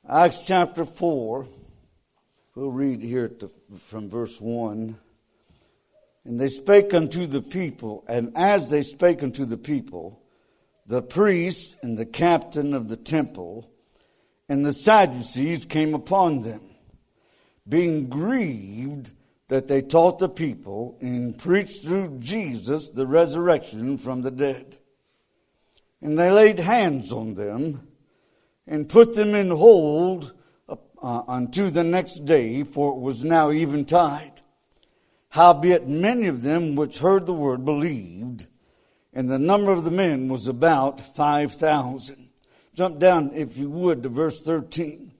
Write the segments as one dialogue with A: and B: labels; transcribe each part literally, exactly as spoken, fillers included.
A: Acts chapter four, we'll read here at the, from verse one. And they spake unto the people, and as they spake unto the people, the priests and the captain of the temple and the Sadducees came upon them, being grieved that they taught the people and preached through Jesus the resurrection from the dead. And they laid hands on them and put them in hold uh, unto the next day, for it was now eventide. Howbeit many of them which heard the word believed, and the number of the men was about five thousand. Jump down, if you would, to verse thirteen.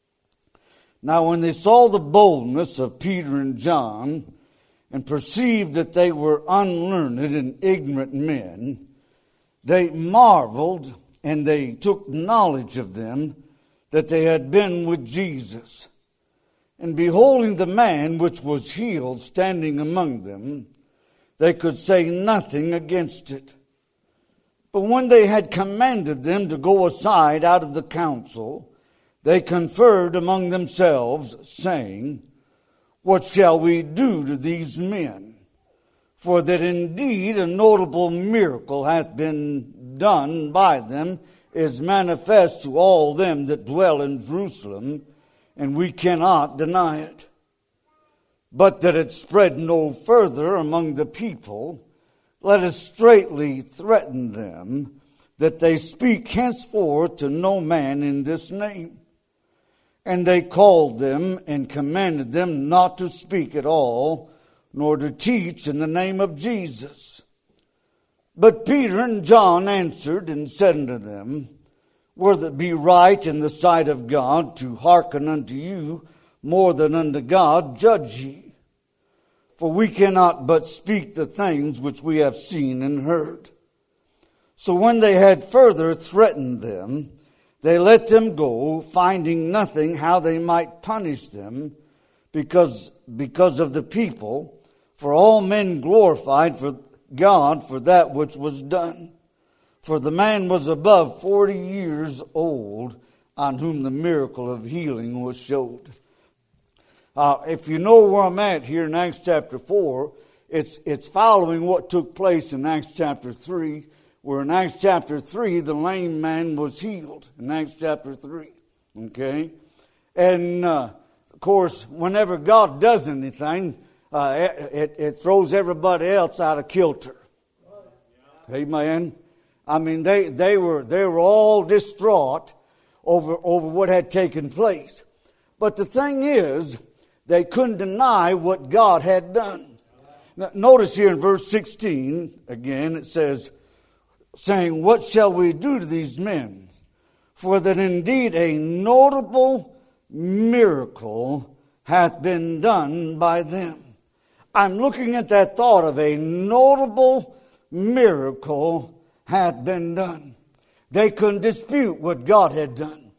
A: Now when they saw the boldness of Peter and John, and perceived that they were unlearned and ignorant men, they marveled, and they took knowledge of them, that they had been with Jesus. And beholding the man which was healed standing among them, they could say nothing against it. But when they had commanded them to go aside out of the council, they conferred among themselves, saying, What shall we do to these men? For that indeed a notable miracle hath been done by them, is manifest to all them that dwell in Jerusalem, and we cannot deny it. But that it spread no further among the people, let us straitly threaten them, that they speak henceforth to no man in this name. And they called them and commanded them not to speak at all, nor to teach in the name of Jesus. But Peter and John answered and said unto them, Whether it be right in the sight of God to hearken unto you more than unto God, judge ye. For we cannot but speak the things which we have seen and heard. So when they had further threatened them, they let them go, finding nothing how they might punish them, because, because of the people. For all men glorified for God for that which was done. For the man was above forty years old, on whom the miracle of healing was showed. Uh, if you know where I'm at here in Acts chapter four, it's it's following what took place in Acts chapter three, where in Acts chapter three, the lame man was healed. In Acts chapter three, okay? And, uh, of course, whenever God does anything, uh, it, it throws everybody else out of kilter. Amen? I mean, they, they were they were all distraught over, over what had taken place. But the thing is, they couldn't deny what God had done. Now, notice here in verse sixteen, again, it says, saying, What shall we do to these men? For that indeed a notable miracle hath been done by them. I'm looking at that thought of a notable miracle hath been done. They couldn't dispute what God had done.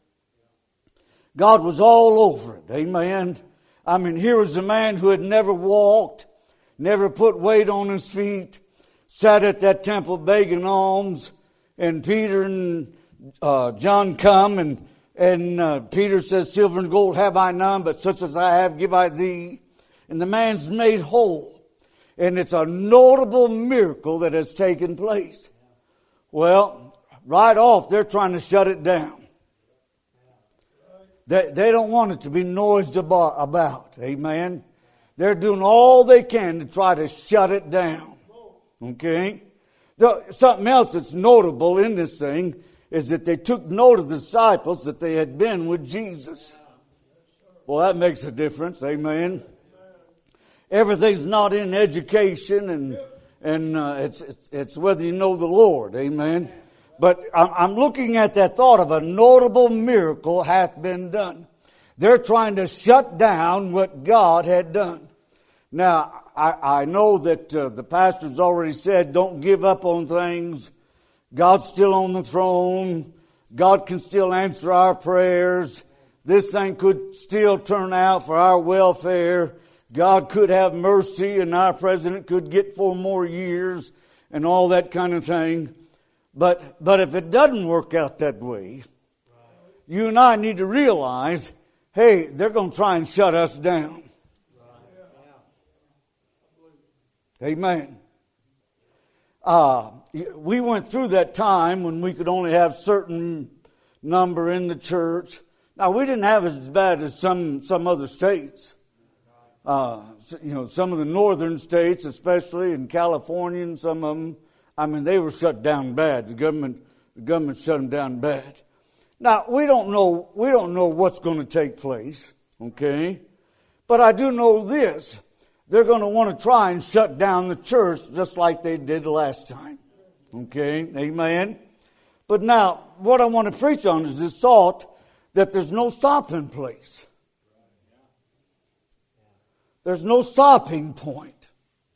A: God was all over it. Amen. I mean, here was a man who had never walked, never put weight on his feet, sat at that temple begging alms, and Peter and uh, John come, and, and uh, Peter says, Silver and gold have I none, but such as I have give I thee. And the man's made whole. And it's a notable miracle that has taken place. Well, right off, they're trying to shut it down. They, they don't want it to be noised about, about. Amen. They're doing all they can to try to shut it down. Okay? The, something else that's notable in this thing is that they took note of the disciples that they had been with Jesus. Well, that makes a difference. Amen. Everything's not in education, and and uh, it's, it's it's whether you know the Lord. Amen. But I'm, I'm looking at that thought of a notable miracle hath been done. They're trying to shut down what God had done. Now, I, I know that uh, the pastor's already said, don't give up on things. God's still on the throne. God can still answer our prayers. This thing could still turn out for our welfare. God could have mercy, and our president could get four more years and all that kind of thing. But but if it doesn't work out that way, you and I need to realize, hey, they're going to try and shut us down. Amen. Uh, we went through that time when we could only have certain number in the church. Now, we didn't have it as bad as some, some other states. Uh, you know, some of the northern states, especially in California and some of them, I mean, they were shut down bad. The government, the government shut them down bad. Now, we don't know, we don't know what's going to take place, okay? But I do know this. They're going to want to try and shut down the church just like they did last time. Okay? Amen? But now, what I want to preach on is this thought that there's no stopping place. There's no stopping point.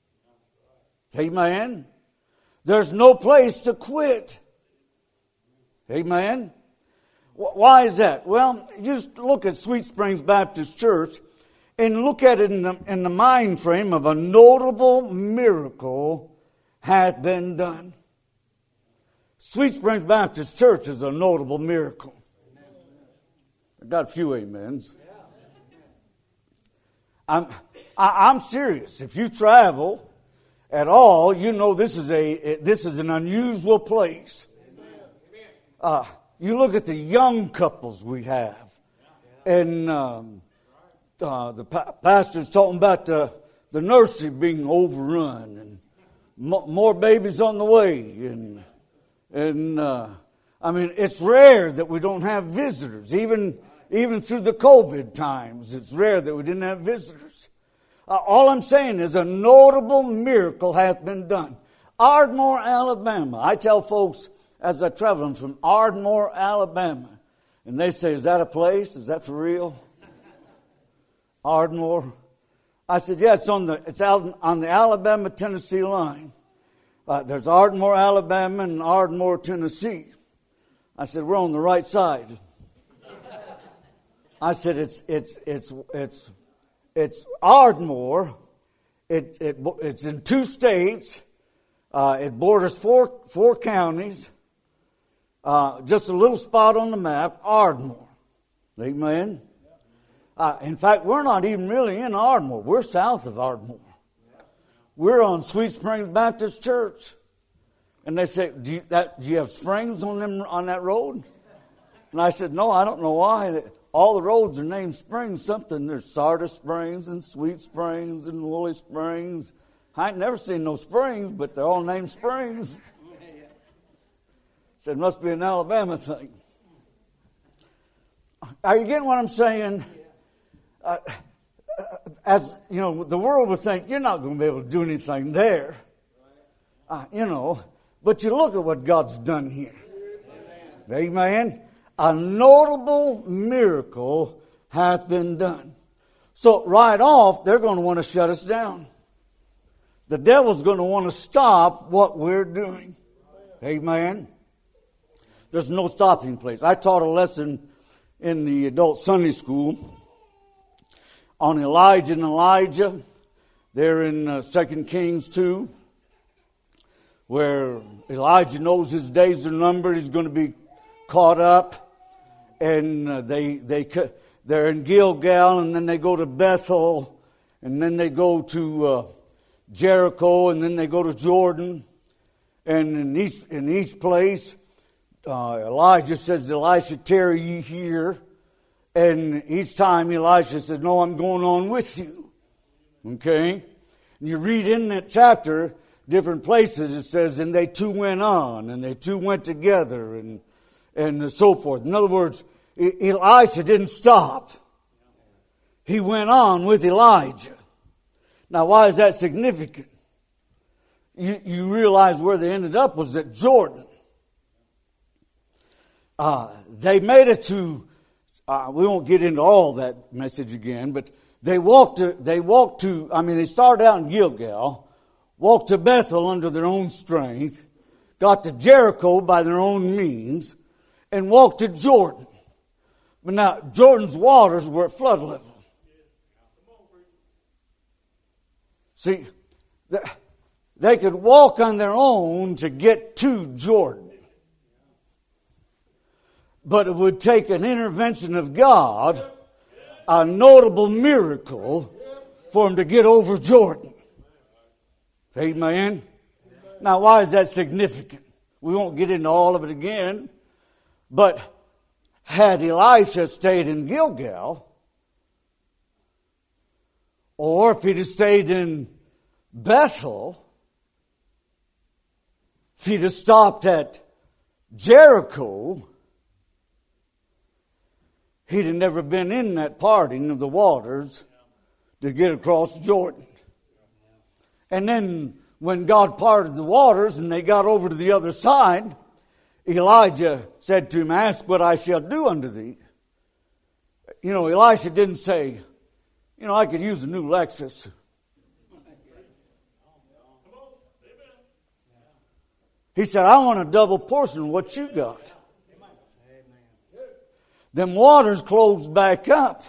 A: Amen? There's no place to quit. Amen? Why is that? Well, just look at Sweet Springs Baptist Church and look at it in the, in the mind frame of a notable miracle hath been done. Sweet Springs Baptist Church is a notable miracle. I got a few amens. I'm, I, I'm serious. If you travel at all, you know this is a this is an unusual place. Uh, you look at the young couples we have, and um, uh, the pa- pastor's talking about the the nursery being overrun and mo- more babies on the way, and and uh, I mean it's rare that we don't have visitors, even. Even through the COVID times, it's rare that we didn't have visitors. Uh, all I'm saying is a notable miracle hath been done. Ardmore, Alabama. I tell folks as I travel, I'm from Ardmore, Alabama. And they say, is that a place? Is that for real? Ardmore. I said, yeah, it's on the it's out on the Alabama-Tennessee line. Uh, there's Ardmore, Alabama, and Ardmore, Tennessee. I said, we're on the right side. I said it's it's it's it's it's Ardmore. It it it's in two states. Uh, it borders four four counties. Uh, just a little spot on the map, Ardmore. Amen. Uh, in fact, we're not even really in Ardmore. We're south of Ardmore. We're on Sweet Springs Baptist Church. And they say, "Do you, that, do you have springs on them on that road?" And I said, "No, I don't know why." All the roads are named Springs something. There's Sardis Springs and Sweet Springs and Woolly Springs. I ain't never seen no springs, but they're all named Springs. Said, must be an Alabama thing. Are you getting what I'm saying? Uh, as, you know, the world would think, you're not going to be able to do anything there. Uh, you know, but you look at what God's done here. Amen. A notable miracle hath been done. So right off, they're going to want to shut us down. The devil's going to want to stop what we're doing. Amen. There's no stopping place. I taught a lesson in the adult Sunday school on Elijah and Elijah. They're in uh, Second Kings two, where Elijah knows his days are numbered. He's going to be caught up. And uh, they, they, they're in Gilgal, and then they go to Bethel, and then they go to uh, Jericho, and then they go to Jordan. And in each, in each place, uh, Elijah says, Elisha, tarry ye here. And each time Elisha says, no, I'm going on with you. Okay? And you read in that chapter, different places, it says, and they two went on, and they two went together, and and so forth. In other words, Elisha didn't stop. He went on with Elijah. Now, why is that significant? You, you realize where they ended up was at Jordan. Uh, they made it to, uh, we won't get into all that message again, but they walked to, they walked to, I mean, they started out in Gilgal, walked to Bethel under their own strength, got to Jericho by their own means, and walked to Jordan. But now, Jordan's waters were at flood level. See, they could walk on their own to get to Jordan. but it would take an intervention of God, a notable miracle, for him to get over Jordan. Amen. Now, why is that significant? We won't get into all of it again, but had Elisha stayed in Gilgal, or if he'd have stayed in Bethel, if he'd have stopped at Jericho, he'd have never been in that parting of the waters to get across Jordan. And then when God parted the waters and they got over to the other side, Elijah said to him, ask what I shall do unto thee. You know, Elisha didn't say, you know, I could use a new Lexus. He said, I want a double portion of what you got. Them waters closed back up.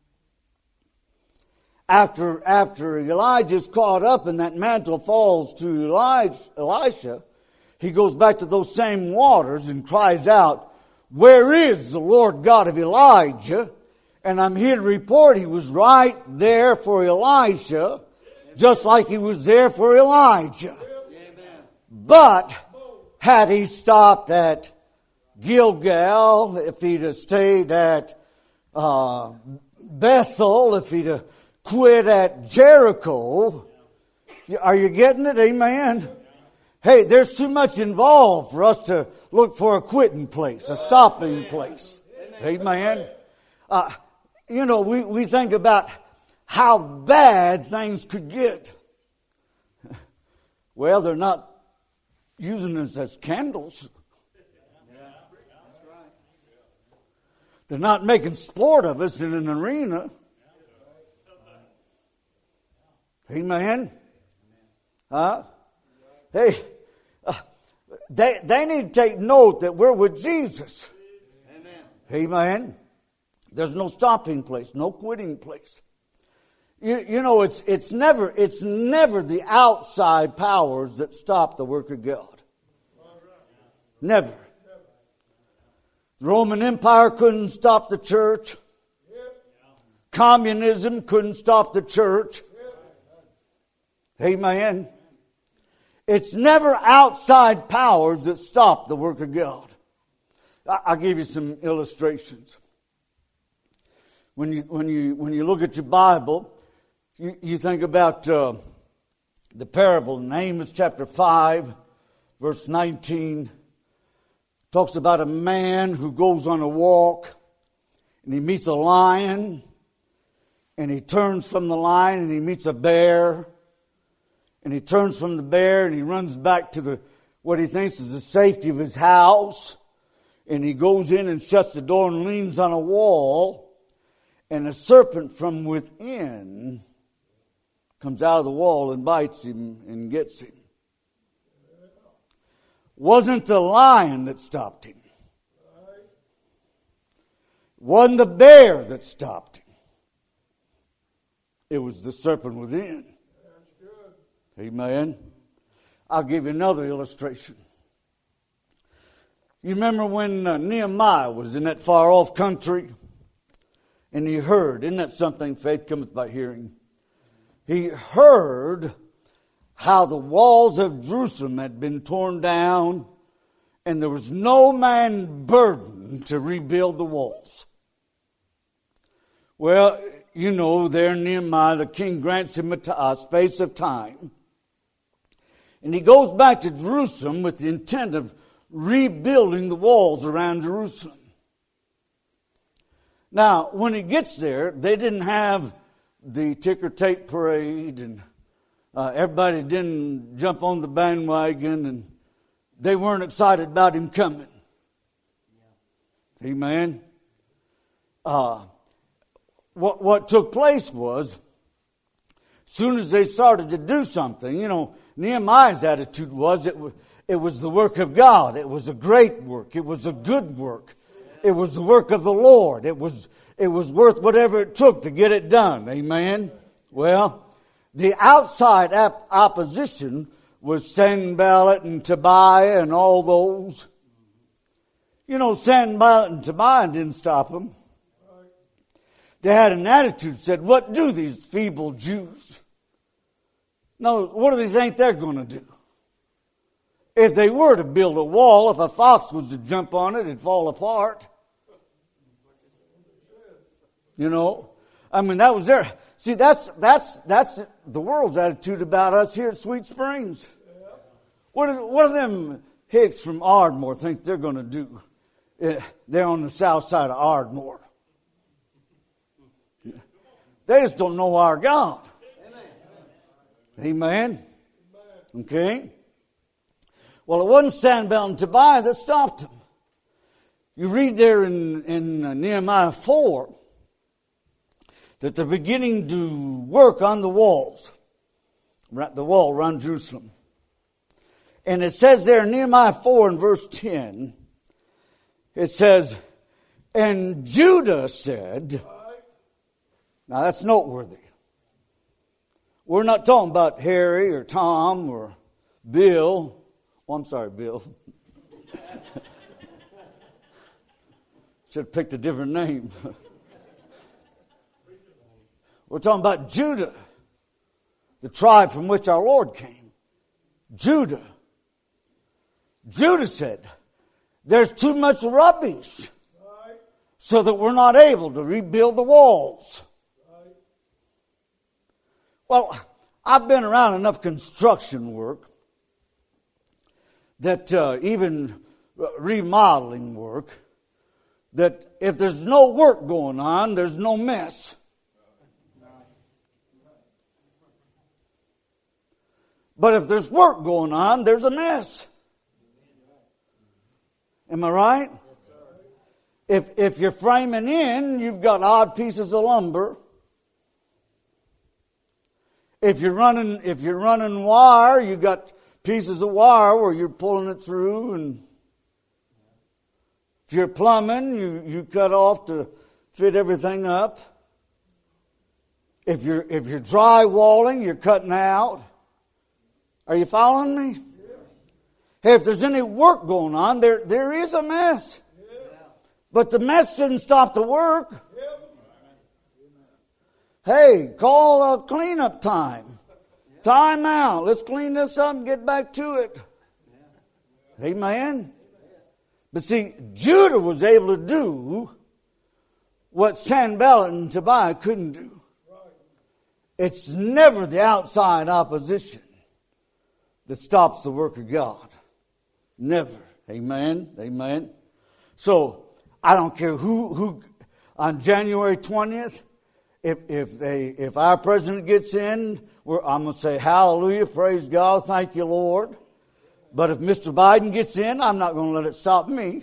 A: After, after Elijah's caught up and that mantle falls to Elijah, Elisha, he goes back to those same waters and cries out, where is the Lord God of Elijah? And I'm here to report he was right there for Elisha, just like he was there for Elijah. But had he stopped at Gilgal, if he'd have stayed at uh, Bethel, if he'd have quit at Jericho, are you getting it? Amen. Hey, there's too much involved for us to look for a quitting place, a stopping place. Amen. Uh, you know, we, we think about how bad things could get. Well, they're not using us as candles. They're not making sport of us in an arena. Amen. Huh? Hey, uh, they, they need to take note that we're with Jesus. Amen. Amen. There's no stopping place, no quitting place. You, you know, it's it's never it's never the outside powers that stop the work of God. Never. The Roman Empire couldn't stop the church. Communism couldn't stop the church. Amen. It's never outside powers that stop the work of God. I'll give you some illustrations. When you when you when you look at your Bible, you, you think about uh, the parable in Amos chapter five, verse nineteen. Talks about a man who goes on a walk and he meets a lion and he turns from the lion and he meets a bear. And he turns from the bear and he runs back to the what he thinks is the safety of his house. And he goes in and shuts the door and leans on a wall. And a serpent from within comes out of the wall and bites him and gets him. Wasn't the lion that stopped him. Wasn't the bear that stopped him. It was the serpent within. Amen. I'll give you another illustration. You remember when uh, Nehemiah was in that far off country and he heard, isn't that something? Faith cometh by hearing. He heard how the walls of Jerusalem had been torn down and there was no man burdened to rebuild the walls. Well, you know, there in Nehemiah, the king grants him a, t- a space of time. And he goes back to Jerusalem with the intent of rebuilding the walls around Jerusalem. Now, when he gets there, they didn't have the ticker tape parade and uh, everybody didn't jump on the bandwagon and they weren't excited about him coming. Amen. Uh, what, what took place was, as soon as they started to do something, you know, Nehemiah's attitude was it, was it was the work of God. It was a great work. It was a good work. It was the work of the Lord. It was it was worth whatever it took to get it done. Amen. Well, the outside op- opposition was Sanballat and Tobiah and all those. You know, Sanballat and Tobiah didn't stop them. They had an attitude, said, what do these feeble Jews? No, what do they think they're going to do? If they were to build a wall, if a fox was to jump on it, it'd fall apart. You know, I mean, that was their, see, that's, that's, that's the world's attitude about us here at Sweet Springs. What do, what do them hicks from Ardmore think they're going to do? They're on the south side of Ardmore. They just don't know our God. Amen. Okay. Well, it wasn't Sanballat and Tobiah that stopped them. You read there in, in Nehemiah four that they're beginning to work on the walls, the wall around Jerusalem. And it says there in Nehemiah four and verse ten, it says, and Judah said, now that's noteworthy. We're not talking about Harry or Tom or Bill. Oh, I'm sorry, Bill. Should have picked a different name. We're talking about Judah, the tribe from which our Lord came. Judah. Judah said, there's too much rubbish so that we're not able to rebuild the walls. Well, I've been around enough construction work that uh, even remodeling work, that if there's no work going on, there's no mess. But if there's work going on, there's a mess. Am I right? If if you're framing in, you've got odd pieces of lumber. If you're running, if you're running wire, you've got pieces of wire where you're pulling it through, and if you're plumbing, you, you cut off to fit everything up. If you're if you're drywalling, you're cutting out. Are you following me? Yeah. Hey, if there's any work going on, there there is a mess. Yeah. But the mess shouldn't stop the work. Yeah. Hey, call a cleanup time. Time out. Let's clean this up and get back to it. Amen. But see, Judah was able to do what Sanballat and Tobiah couldn't do. It's never the outside opposition that stops the work of God. Never. Amen. Amen. So I don't care who who on January twentieth, if if they if our president gets in, we're, I'm going to say hallelujah, praise God, thank you, Lord. But if Mister Biden gets in, I'm not going to let it stop me.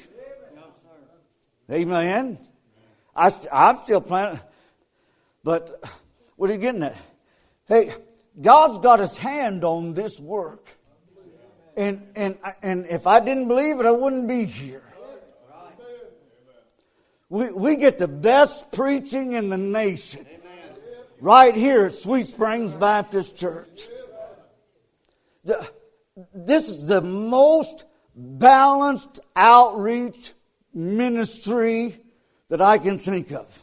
A: Amen. I I'm still planning. But what are you getting at? Hey, God's got His hand on this work. And and and if I didn't believe it, I wouldn't be here. We we get the best preaching in the nation right here at Sweet Springs Baptist Church. The, this is the most balanced outreach ministry that I can think of.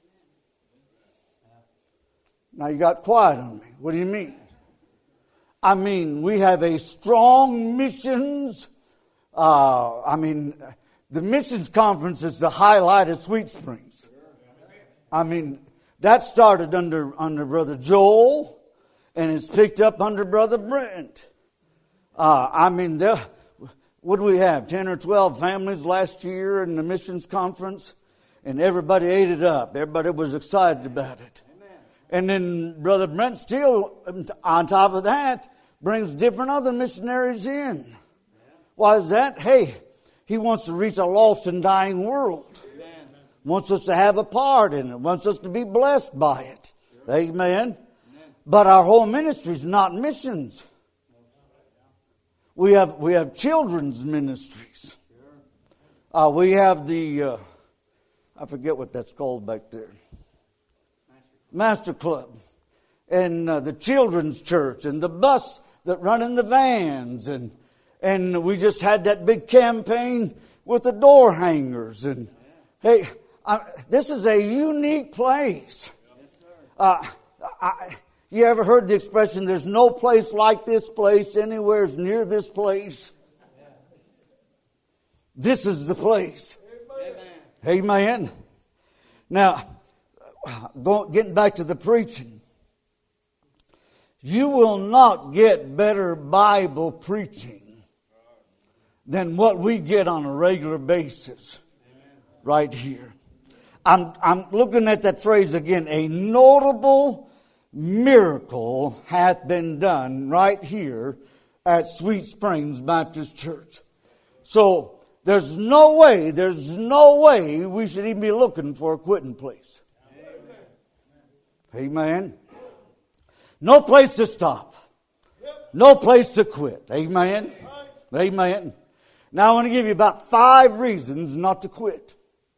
A: Now you got quiet on me. What do you mean? I mean, we have a strong missions. Uh, I mean, the missions conference is the highlight of Sweet Springs. I mean, that started under under Brother Joel, and it's picked up under Brother Brent. Uh, I mean, there, what do we have? Ten or twelve families last year in the missions conference, and everybody ate it up. Everybody was excited about it. And then Brother Brent still, on top of that, brings different other missionaries in. Why is that? Hey, he wants to reach a lost and dying world. Amen. Wants us to have a part in it. Wants us to be blessed by it. Sure. Amen. Amen. But our whole ministry is not missions. We have we have children's ministries. Sure. Uh, we have the, uh, I forget what that's called back there. Master Club, and uh, the children's church, and the bus that run in the vans, and and we just had that big campaign with the door hangers. And hey, I, this is a unique place. Uh, I, you ever heard the expression, there's no place like this place anywhere near this place? This is the place. Amen. Amen. Now, going, getting back to the preaching. You will not get better Bible preaching than what we get on a regular basis right here. I'm, I'm looking at that phrase again. A notable miracle hath been done right here at Sweet Springs Baptist Church. So there's no way, there's no way we should even be looking for a quitting place. Amen. Amen. No place to stop. No place to quit. Amen. Amen. Now I want to give you about five reasons not to quit.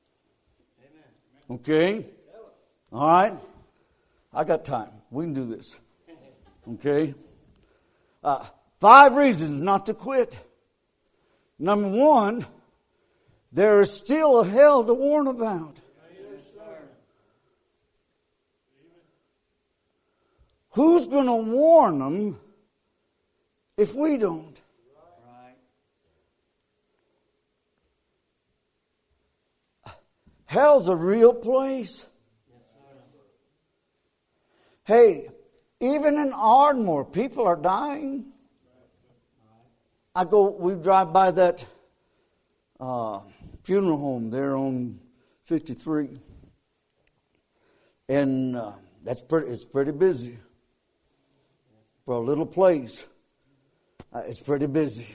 A: Okay? All right? I got time. We can do this. Okay? Uh, five reasons not to quit. Number one, there is still a hell to warn about. Who's going to warn them if we don't? Hell's a real place. Hey, even in Ardmore, people are dying. I go, we drive by that uh, funeral home there on fifty-three, and uh, that's pretty. It's pretty busy for a little place. Uh, it's pretty busy.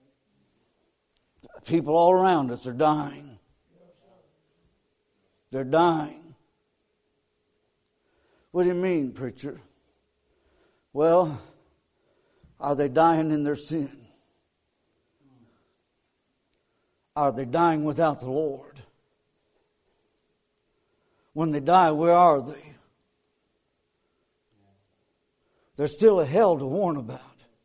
A: People all around us are dying. They're dying. What do you mean, preacher? Well, are they dying in their sin? Are they dying without the Lord? When they die, where are they? There's still a hell to warn about.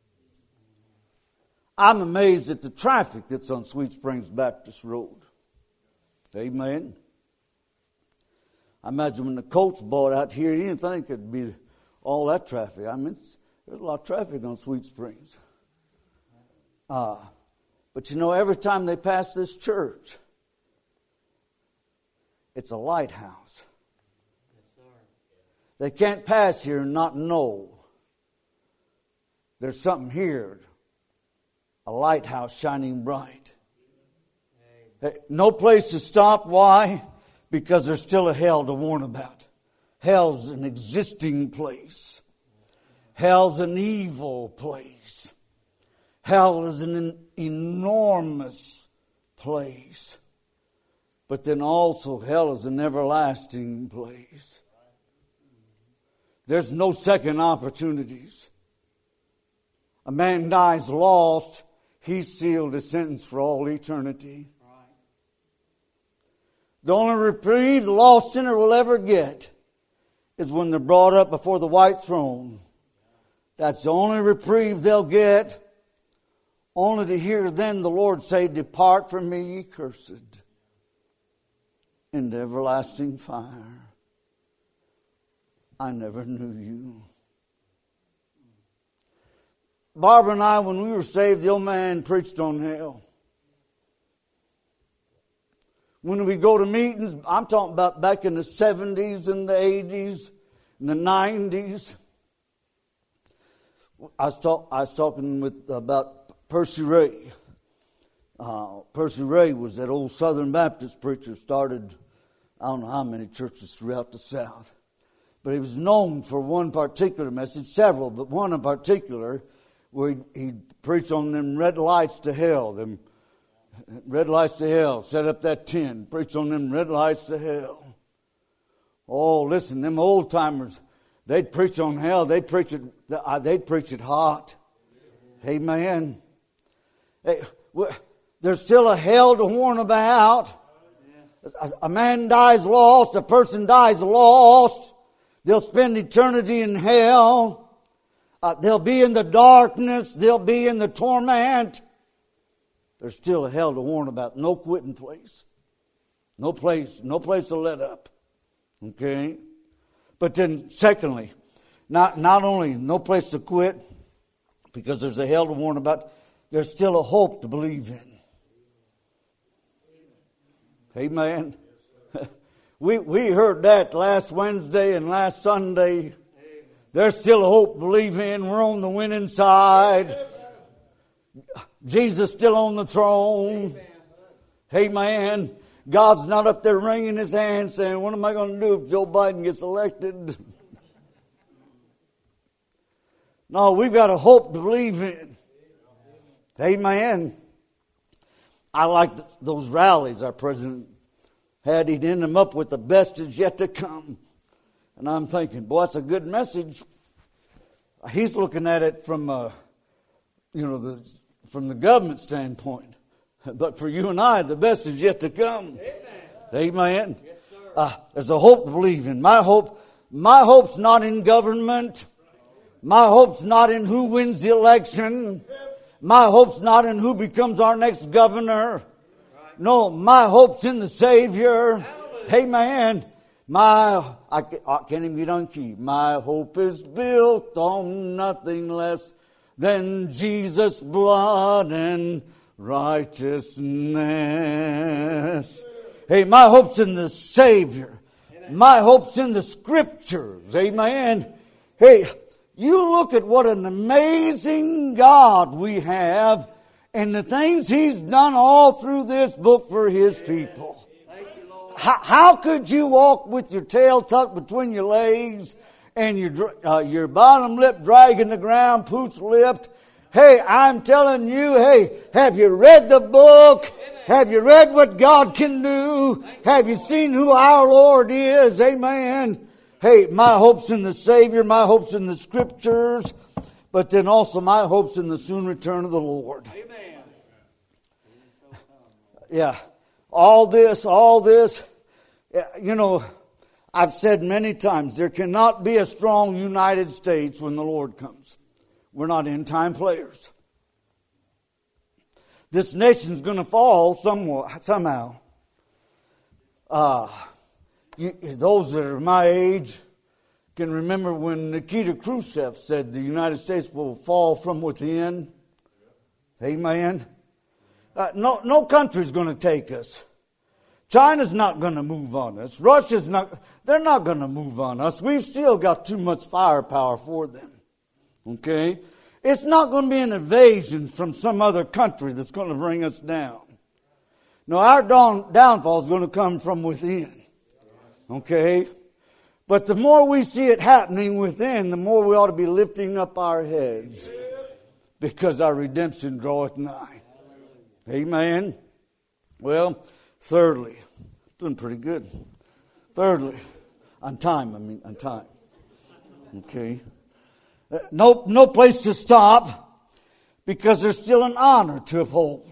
A: I'm amazed at the traffic that's on Sweet Springs Baptist Road. Amen. I imagine when the coach bought out here, he didn't think it'd be all that traffic. I mean, there's a lot of traffic on Sweet Springs. Uh, but you know, every time they pass this church, it's a lighthouse. They can't pass here and not know there's something here, a lighthouse shining bright. No place to stop. Why? Because there's still a hell to warn about. Hell's an existing place. Hell's an evil place. Hell is an enormous place. But then also hell is an everlasting place. There's no second opportunities. A man dies lost, he's sealed a sentence for all eternity. The only reprieve the lost sinner will ever get is when they're brought up before the white throne. That's the only reprieve they'll get, only to hear then the Lord say, "Depart from me, ye cursed, into everlasting fire. I never knew you." Barbara and I, when we were saved, the old man preached on hell. When we go to meetings, I'm talking about back in the seventies and the eighties and the nineties. I was, talk, I was talking with about Percy Ray. Uh, Percy Ray was that old Southern Baptist preacher, started I don't know how many churches throughout the South. But he was known for one particular message, several, but one in particular, where he, he preached on them red lights to hell, them red lights to hell, set up that tent, preached on them red lights to hell. Oh, listen, them old timers, they'd preach on hell, they'd preach it, they'd preach it hot. Amen. Hey, there's still a hell to warn about. A man dies lost, a person dies lost. They'll spend eternity in hell. Uh, they'll be in the darkness. They'll be in the torment. there's still a hell to warn about. No quitting place. No place, no place to let up. Okay? But then secondly, not, not only no place to quit, because there's a hell to warn about, there's still a hope to believe in. Amen. we we heard that last Wednesday and last Sunday. There's still a hope to believe in. We're on the winning side. Jesus still on the throne. Amen. God's not up there wringing his hands saying, what am I going to do if Joe Biden gets elected? No, we've got a hope to believe in. Amen. I like those rallies our president had. He'd end them up with the best is yet to come. And I'm thinking, boy, that's a good message. He's looking at it from, uh, you know, the, from the government standpoint. But for you and I, the best is yet to come. Amen. Amen. Yes, sir. Uh, there's a hope to believe in. My hope, my hope's not in government. My hope's not in who wins the election. My hope's not in who becomes our next governor. No, my hope's in the Savior. Amen. My, I, I can't even get on key. My hope is built on nothing less than Jesus' blood and righteousness. Hey, my hope's in the Savior. My hope's in the Scriptures. Amen. Hey, you look at what an amazing God we have and the things He's done all through this book for His people. How, how could you walk with your tail tucked between your legs and your uh, your bottom lip dragging the ground, pooch lipped? Hey, I'm telling you, hey, have you read the book? Have you read what God can do? Have you seen who our Lord is? Amen. Hey, my hope's in the Savior, my hope's in the Scriptures, but then also my hope's in the soon return of the Lord. Amen. Yeah. All this, all this, you know, I've said many times, there cannot be a strong United States when the Lord comes. We're not end-time players. This nation's going to fall somewhat, somehow. Uh, you, those that are my age can remember when Nikita Khrushchev said the United States will fall from within. Amen. Uh, no, no country's going to take us. China's not going to move on us. Russia's not, they're not going to move on us. We've still got too much firepower for them. Okay? It's not going to be an invasion from some other country that's going to bring us down. No, our down, downfall is going to come from within. Okay? But the more we see it happening within, the more we ought to be lifting up our heads. Because our redemption draweth nigh. Amen? Well, thirdly, doing pretty good. Thirdly, on time, I mean, on time. Okay? Uh, no, no place to stop because there's still an honor to uphold.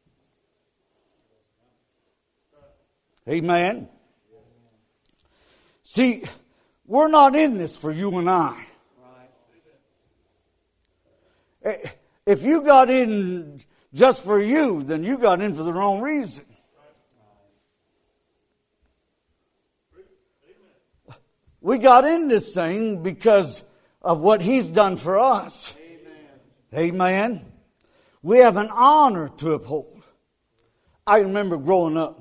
A: Amen? See, we're not in this for you and I. If you got in just for you, then you got in for the wrong reason. We got in this thing because of what He's done for us. Amen. Amen. We have an honor to uphold. I remember growing up.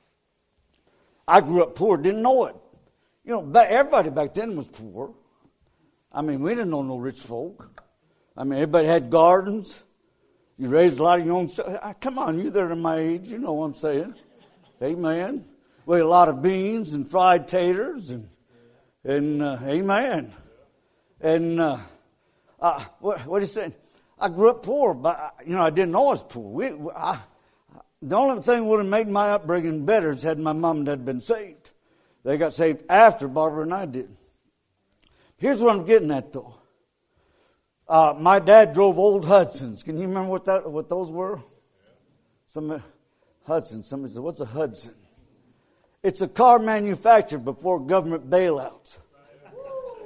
A: I grew up poor, didn't know it. You know, everybody back then was poor. I mean, we didn't know no rich folk. I mean, everybody had gardens. You raised a lot of your own stuff. Come on, you that are my age, you know what I'm saying. Amen. We had a lot of beans and fried taters and and uh, amen. And uh, uh, what, what are you saying? I grew up poor, but you know I didn't know I was poor. We, I, the only thing would have made my upbringing better is had my mom and dad been saved. They got saved after Barbara and I did. Here's what I'm getting at, though. Uh, my dad drove old Hudsons. Can you remember what that what those were? Some Hudson. Somebody said, "What's a Hudson?" It's a car manufactured before government bailouts.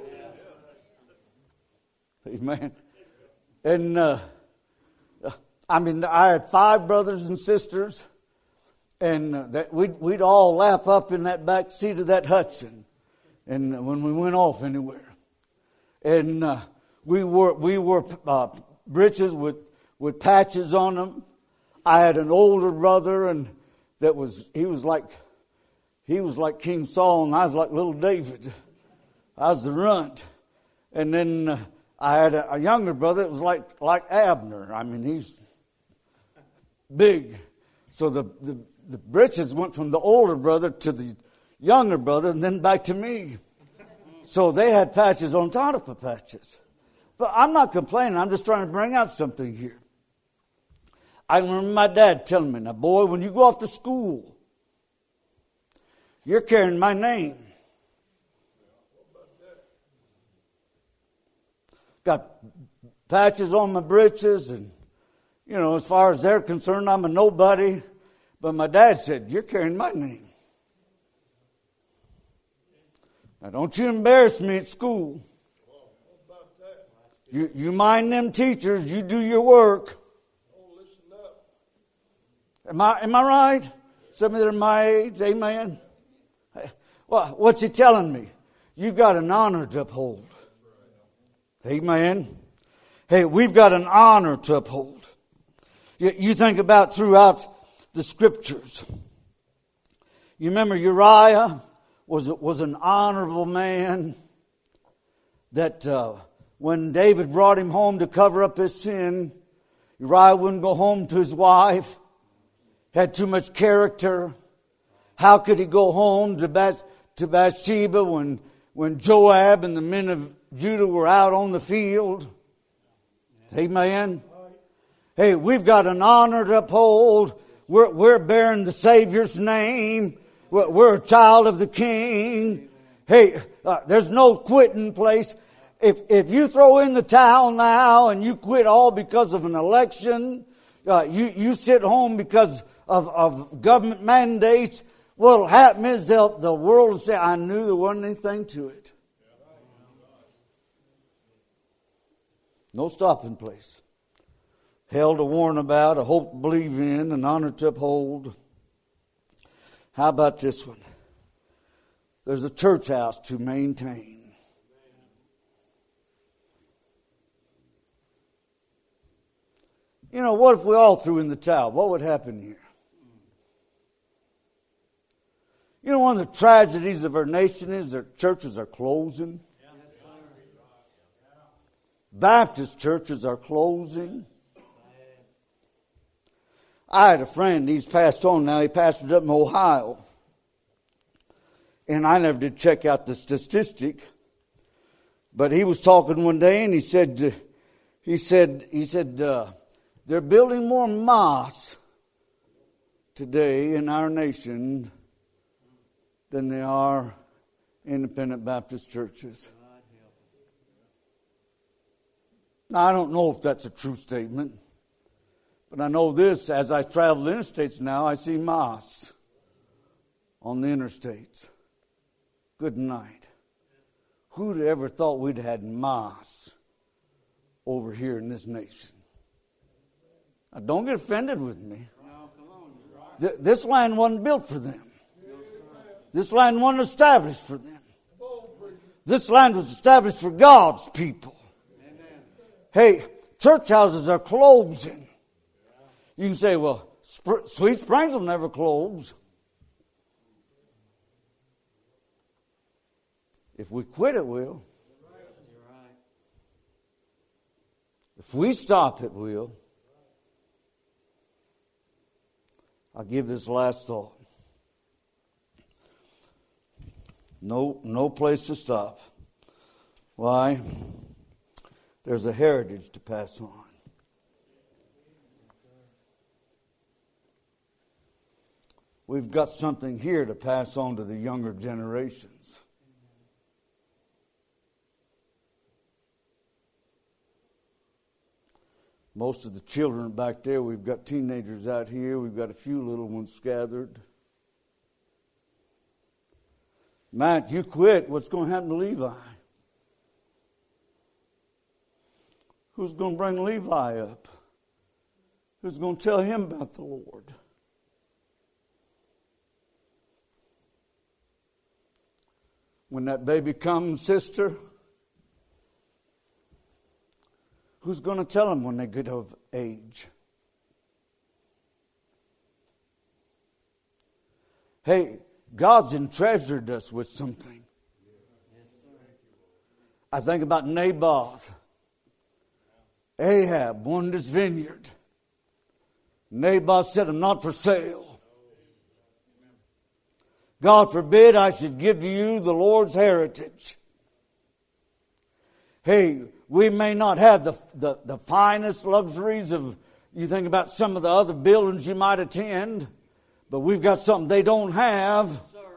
A: Amen. And uh, I mean, I had five brothers and sisters, and uh, that we'd, we'd all lap up in that back seat of that Hudson, and when we went off anywhere, and uh, we wore we wore uh, breeches with with patches on them. I had an older brother, and that was he was like he was like King Saul, and I was like little David. I was the runt, and then uh, I had a, a younger brother that was like like Abner. I mean, he's big. So the, the the breeches went from the older brother to the younger brother, and then back to me. So they had patches on top of patches. But I'm not complaining. I'm just trying to bring out something here. I remember my dad telling me, now, boy, when you go off to school, you're carrying my name. Got patches on my breeches, and, you know, as far as they're concerned, I'm a nobody. But my dad said, you're carrying my name. Now, don't you embarrass me at school. You, you mind them teachers, you do your work. Am I, am I right? Some of them are my age, amen? Well, what's he telling me? You got an honor to uphold. Amen? Hey, we've got an honor to uphold. You, you think about throughout the scriptures. You remember Uriah was, was an honorable man that uh, when David brought him home to cover up his sin, Uriah wouldn't go home to his wife. Had too much character. How could he go home to Bath, to Bathsheba when, when Joab and the men of Judah were out on the field? Amen. Hey, we've got an honor to uphold. We're, we're bearing the Savior's name. We're, we're a child of the King. Hey, uh, there's no quitting place. If, if you throw in the towel now and you quit all because of an election, uh, you, you sit home because of, of government mandates, what'll happen is they'll, the world will say, I knew there wasn't anything to it. No stopping place. Hell to warn about, a hope to believe in, an honor to uphold. How about this one? There's a church house to maintain. You know, what if we all threw in the towel? What would happen here? You know, one of the tragedies of our nation is that churches are closing. Baptist churches are closing. I had a friend, he's passed on now, he pastored up in Ohio. And I never did check out the statistic. But he was talking one day and he said, he said, he said, uh, they're building more mosques today in our nation than they are independent Baptist churches. Now, I don't know if that's a true statement, but I know this, as I travel the interstates now, I see mosques on the interstates. Good night. Who'd ever thought we'd had mosques over here in this nation? Now, don't get offended with me. Th- this land wasn't built for them. This land wasn't established for them. This land was established for God's people. Hey, church houses are closing. You can say, well, Sp- Sweet Springs will never close. If we quit, it will. If we stop, it will. I'll give this last thought. No, no place to stop. Why? There's a heritage to pass on. We've got something here to pass on to the younger generations. Most of the children back there, we've got teenagers out here, we've got a few little ones gathered. Matt, you quit, what's going to happen to Levi? Who's going to bring Levi up? Who's going to tell him about the Lord? When that baby comes, sister, who's going to tell them when they get of age? Hey, God's entreasured us with something. I think about Naboth. Ahab wanted his vineyard. Naboth said, I'm not for sale. God forbid I should give to you the Lord's heritage. Hey, we may not have the, the, the finest luxuries of, you think about some of the other buildings you might attend, but we've got something they don't have.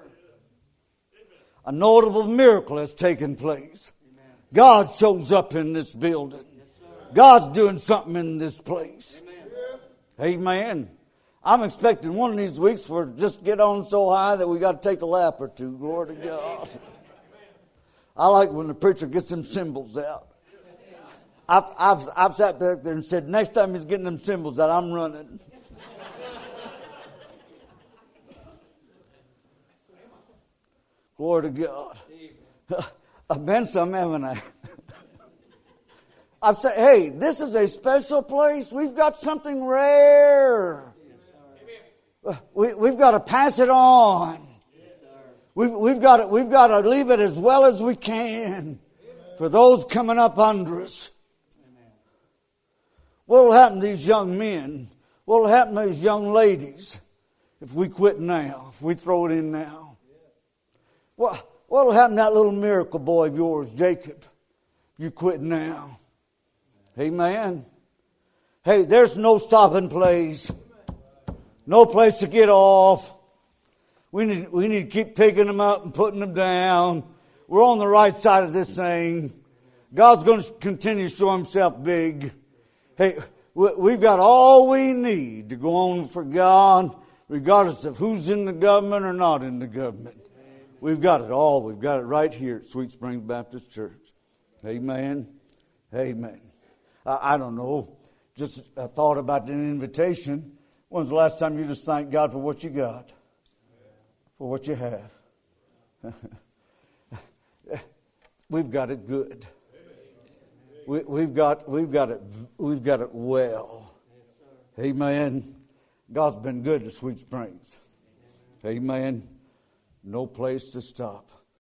A: A notable miracle has taken place. God shows up in this building. God's doing something in this place. Amen. I'm expecting one of these weeks for it just get on so high that we got to take a lap or two. Glory to God. I like when the preacher gets them cymbals out. I've, I've, I've sat back there and said, next time he's getting them cymbals out, I'm running. Glory to God. I've been some, haven't I? I've said, hey, this is a special place. We've got something rare. We, we've got to pass it on. We've, we've got to, we've got to leave it as well as we can for those coming up under us. What will happen to these young men? What will happen to these young ladies if we quit now, if we throw it in now? What what will happen to that little miracle boy of yours, Jacob? You quit now. Amen. Hey, there's no stopping place. No place to get off. We need, we need to keep picking them up and putting them down. We're on the right side of this thing. God's going to continue to show himself big. Hey, we've got all we need to go on for God, regardless of who's in the government or not in the government. We've got it all. We've got it right here at Sweet Springs Baptist Church. Amen. Amen. I, I don't know. Just a thought about an invitation. When's the last time you just thanked God for what you got? For what you have? We've got it good. We, we've got we've got it we've got it well. Amen. God's been good to Sweet Springs. Amen. No place to stop.